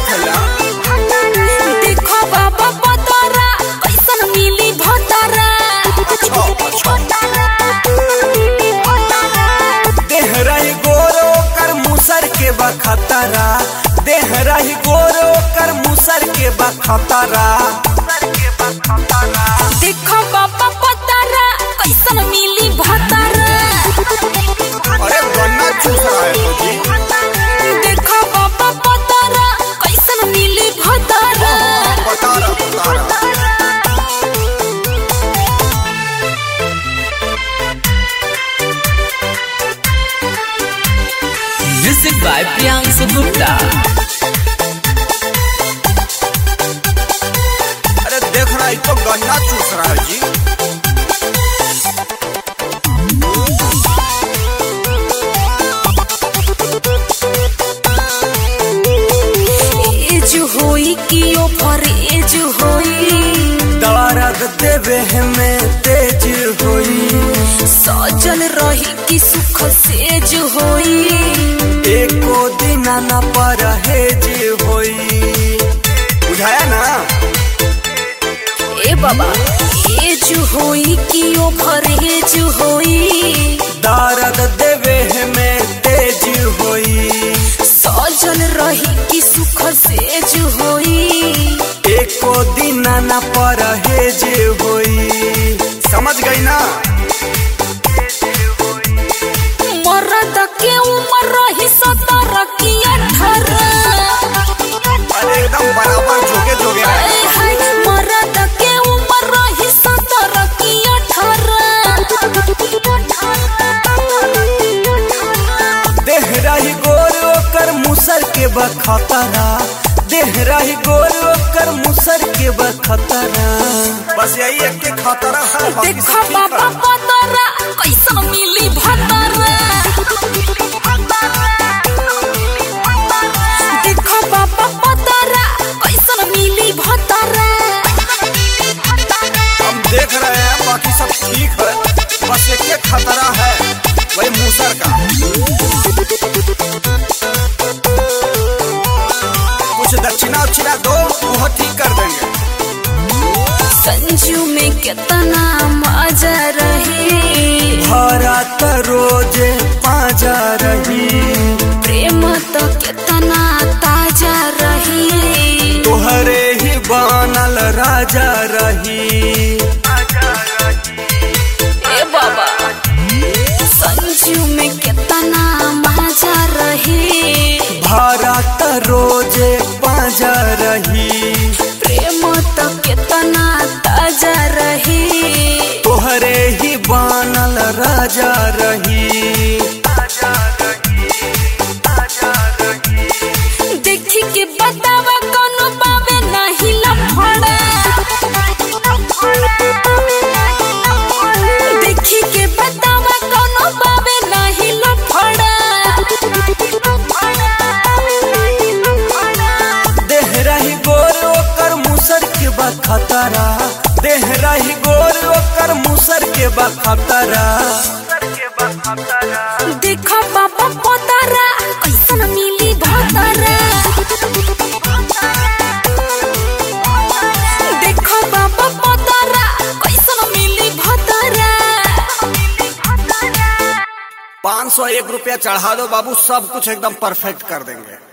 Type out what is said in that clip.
खैला। देखो बाबा पतरा कैसन मिली भतरा। देह रही गोरो कर मुसर के बखतरा, देह रही गोरो कर मुसर के बखतरा। देखो बाबा पतरा कैसन मिली भतरा। अरे गन्ना चूस रहा है तो जी। देखो बाबा पतरा कैसन मिली भतरा। बता रहा। Music by Priyansu Gupta. अरे देख रहा है तो गन्ना चूस रहा है जी। एज होई कि ओवर एज होई। दर्द देवे में तेज होई। सजल रही कि सुख सेज होई। एको दिन न परहेज होई। बुझाया ना। ए बाबा एज होई कि ओवर एज होई। दर्द देवे में तेज होई। सजल रही कि सुख सेज होई। एको दिन न परहेज होई। समझ गई ना। मर्द के उम्र रही 17 की 18। अरे एकदम बराबर जोगे जोगे रहे। मर्द के उम्र रही 17 की 18। देह रही गोर ओकर मुसर के बखतरा, देह रही गोर ओकर मुसर के बखतरा। बस यही एक के खतरा है। देखो बाबा पतरा कैसन मिली भतरा। देखो बाबा पतरा कैसन मिली भतरा। हम देख रहे हैं बाकी सब ठीक है। बस एक के खतरा है वही मुसर का। कुछ दक्षिणा उक्षिणा दो वो ठीक कर देंगे। संजू में कितना मजा रही। भरा त रोजे पाजा रही। प्रेम तो कितना ताजा रही। तोहरे ही बनल राजा रही। ए बाबा संजू में कितना मजा रही। भरा त रोजे पाजा रही। प्रेम तो कितना ताजा रही। तोहरे ही बनल राजा रही। देखी के बतावा कोनो बाबे नहीं लफड़ा। देखी के बतावा कोनो बाबे नहीं लफड़ा। देह रही गोर ओकर मुसर के बखतरा, देह रही गोर ओकर मुसर के बखतरा। देखो बाबा पतरा कैसन मिली भतरा। देखो बाबा पतरा कैसन मिली भतरा। 501 रुपया चढ़ा दो बाबू, सब कुछ एकदम परफेक्ट कर देंगे।